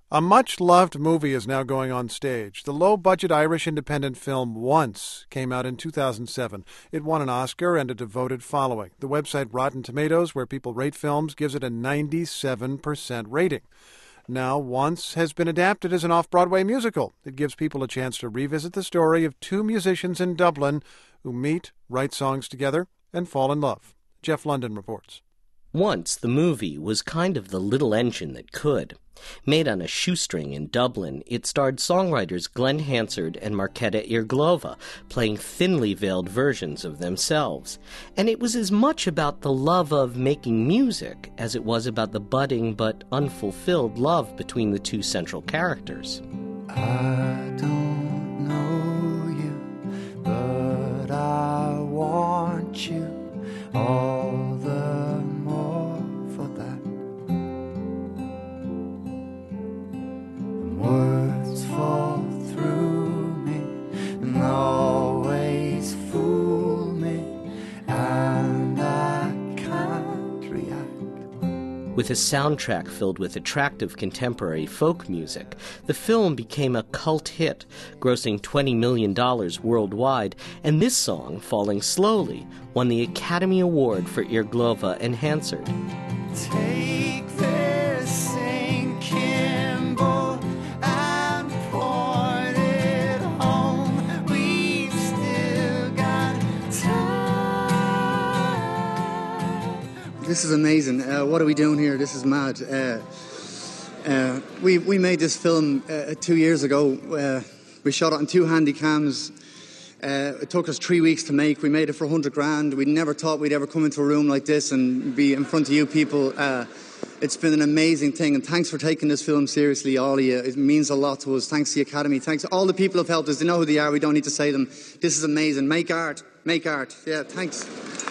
A much-loved movie is now going on stage. The low-budget Irish independent film Once came out in 2007. It won an Oscar and a devoted following. The website Rotten Tomatoes, where people rate films, gives it a 97% rating. Now, Once has been adapted as an off-Broadway musical. It gives people a chance to revisit the story of two musicians in Dublin who meet, write songs together, and fall in love. Jeff London reports. Once, the movie was kind of the little engine that could. Made on a shoestring in Dublin, it starred songwriters Glen Hansard and Marketa Irglova, playing thinly veiled versions of themselves. And it was as much about the love of making music as it was about the budding but unfulfilled love between the two central characters. I don't know you, but I want you all the more for that. Words fall through me and always fool me, and I can't react. With a soundtrack filled with attractive contemporary folk music, the film became a cult hit, grossing $20 million worldwide, and this song, Falling Slowly, won the Academy Award for Irglova and Hansard. Take this sinking boat and port it home. We've still got time. This is amazing. What are we doing here? This is mad. We made this film 2 years ago. We shot it on 2 handy cams. It took us 3 weeks to make. We made it for $100,000. We never thought we'd ever come into a room like this and be in front of you people. It's been an amazing thing, and thanks for taking this film seriously, all of you. It means a lot to us. Thanks to the Academy. Thanks to all the people who've helped us. They know who they are. We don't need to say them. This is amazing. Make art. Make art. Yeah, thanks.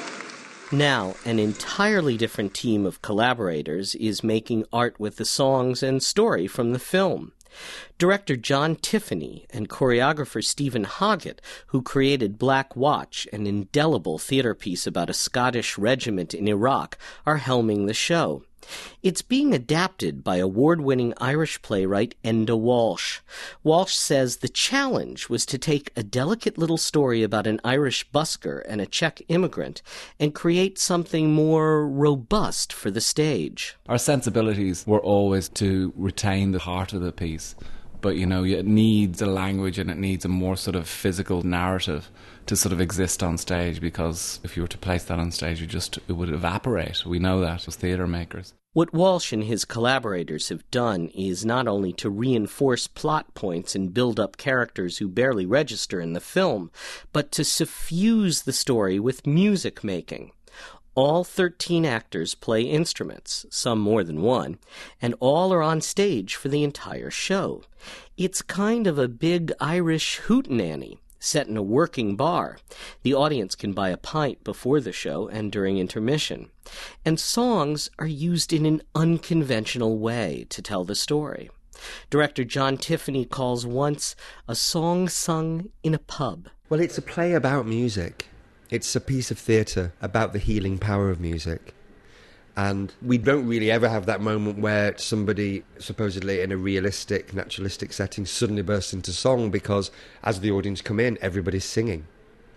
Now, an entirely different team of collaborators is making art with the songs and story from the film. Director John Tiffany and choreographer Stephen Hoggett, who created Black Watch, an indelible theater piece about a Scottish regiment in Iraq, are helming the show. It's being adapted by award-winning Irish playwright Enda Walsh. Walsh says the challenge was to take a delicate little story about an Irish busker and a Czech immigrant and create something more robust for the stage. Our sensibilities were always to retain the heart of the piece, but, you know, it needs a language and it needs a more sort of physical narrative to sort of exist on stage, because if you were to place that on stage, it would evaporate. We know that as theatre makers. What Walsh and his collaborators have done is not only to reinforce plot points and build up characters who barely register in the film, but to suffuse the story with music making. All 13 actors play instruments, some more than one, and all are on stage for the entire show. It's kind of a big Irish hootenanny, set in a working bar. The audience can buy a pint before the show and during intermission. And songs are used in an unconventional way to tell the story. Director John Tiffany calls Once a song sung in a pub. Well, it's a play about music. It's a piece of theatre about the healing power of music. And we don't really ever have that moment where somebody, supposedly in a realistic, naturalistic setting, suddenly bursts into song, because as the audience come in, everybody's singing.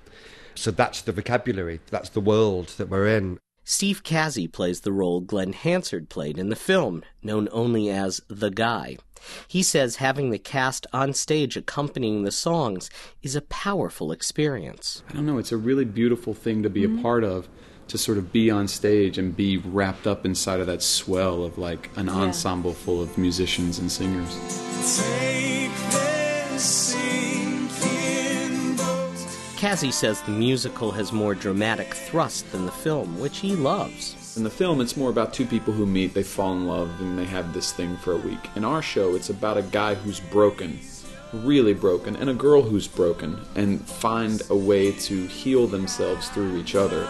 So that's the vocabulary, that's the world that we're in. Steve Casey plays the role Glen Hansard played in the film, known only as The Guy. He says having the cast on stage accompanying the songs is a powerful experience. I don't know, it's a really beautiful thing to be a part of, to sort of be on stage and be wrapped up inside of that swell of like an ensemble full of musicians and singers. Casey says the musical has more dramatic thrust than the film, which he loves. In the film, it's more about two people who meet, they fall in love, and they have this thing for a week. In our show, it's about a guy who's broken, really broken, and a girl who's broken, and find a way to heal themselves through each other.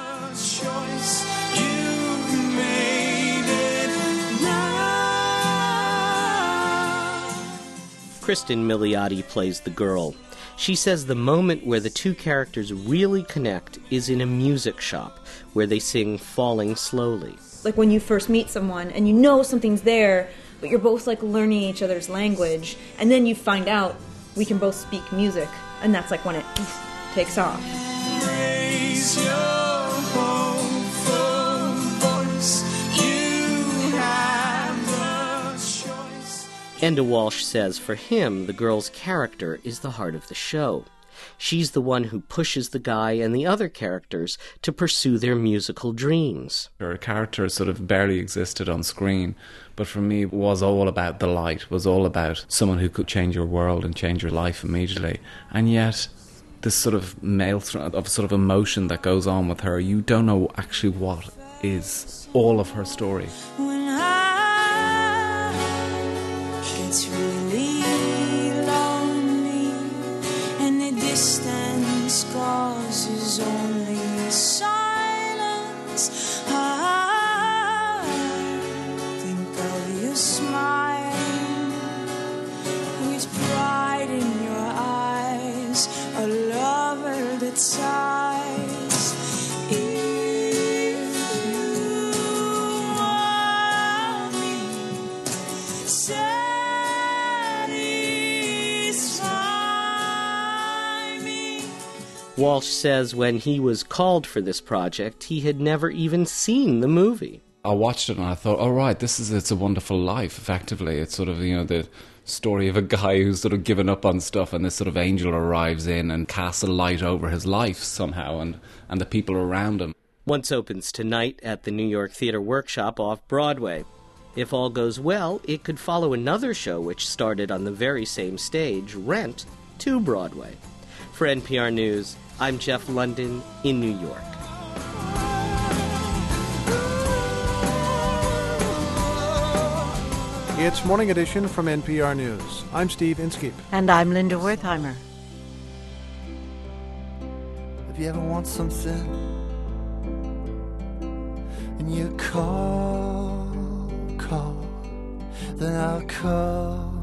Kristen Milioti plays the girl. She says the moment where the two characters really connect is in a music shop, where they sing Falling Slowly. Like when you first meet someone and you know something's there, but you're both like learning each other's language, and then you find out we can both speak music, and that's like when it takes off. Raise your hopeful voice. You have the choice. Enda Walsh says for him, the girl's character is the heart of the show. She's the one who pushes the guy and the other characters to pursue their musical dreams. Her character sort of barely existed on screen, but for me it was all about the light, was all about someone who could change your world and change your life immediately. And yet, this sort of maelstrom of sort of emotion that goes on with her, you don't know actually what is all of her story. When it's really lonely and the distance causes only silence, I think of your smile with pride in your eyes, a lover that sighs. If you want me, satisfy me. Walsh says when he was called for this project, he had never even seen the movie. I watched it and I thought, oh right, It's a Wonderful Life, effectively. It's sort of, the story of a guy who's sort of given up on stuff, and this sort of angel arrives in and casts a light over his life somehow and the people around him. Once opens tonight at the New York Theatre Workshop off Broadway. If all goes well, it could follow another show which started on the very same stage, Rent, to Broadway. For NPR News, I'm Jeff London in New York. It's Morning Edition from NPR News. I'm Steve Inskeep. And I'm Linda Wertheimer. If you ever want something and you call, then I'll call.